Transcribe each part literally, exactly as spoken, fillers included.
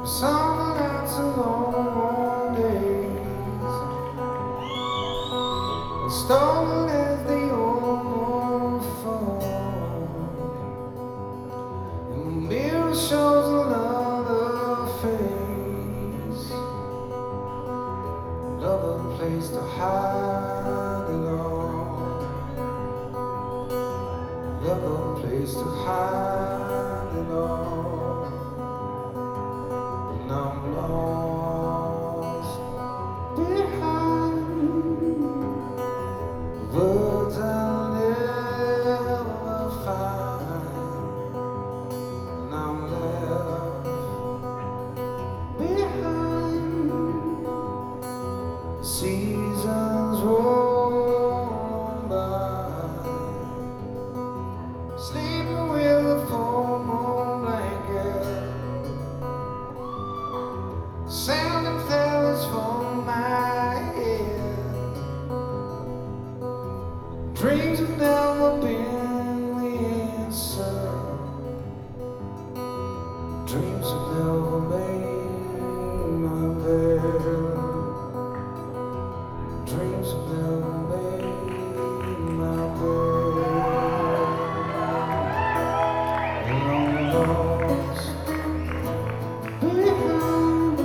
Summer nights and long days, and stolen as they all fall, and the mirror shows another face, another place to hide it all, another place to hide it all. And I'm lost behind the words I'll never find, and I'm left behind. Seasons roll on by, sleeping with a full moon blanket, sound and feathers from my head. Dreams have never been the answer. Dreams have never made my bed. Dreams have never made my bed. And I'm lost behind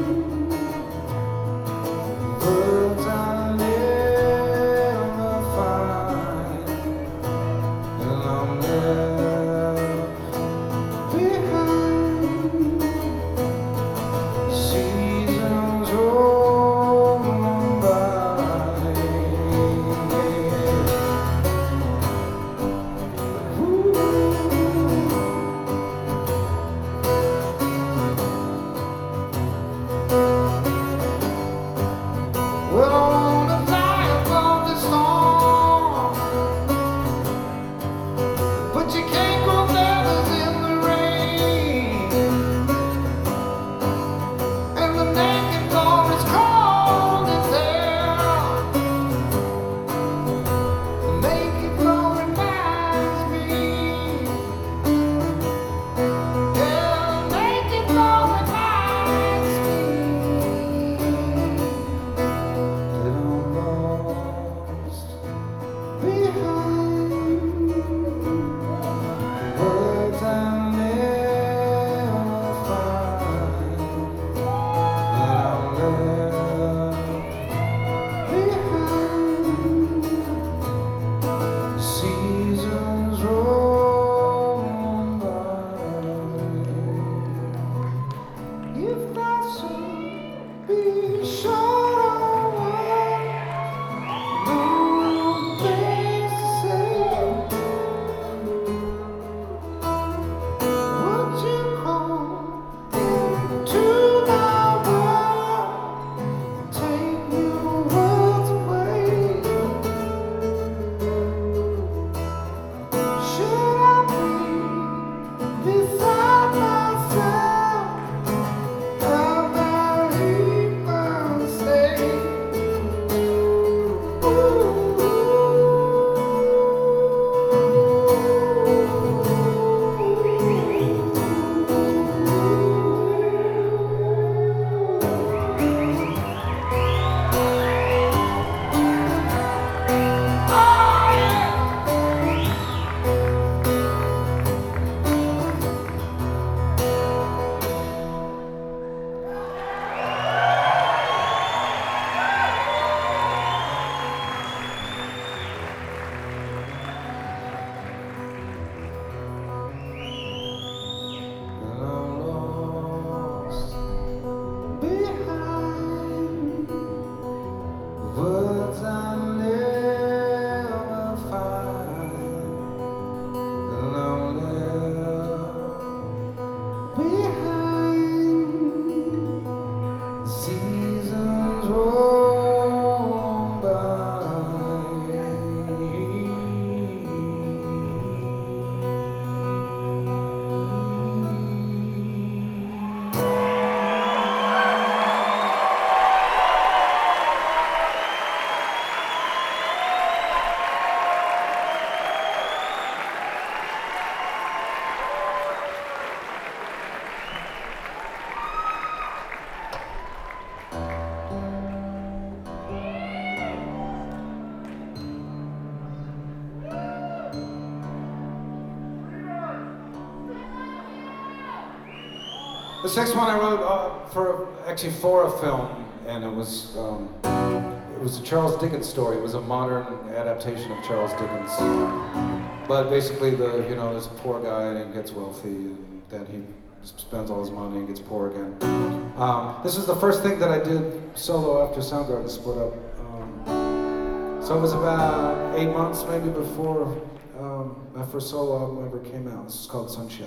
words I'll never find, and I'm left behind. This next one I wrote uh, for actually for a film, and it was um, it was a Charles Dickens story. It was a modern adaptation of Charles Dickens. But basically, the you know, there's a poor guy and he gets wealthy, and then he spends all his money and gets poor again. Um, this was the first thing that I did solo after Soundgarden split up. Um, so it was about eight months maybe before um, my first solo album ever came out. This is called Sunshine.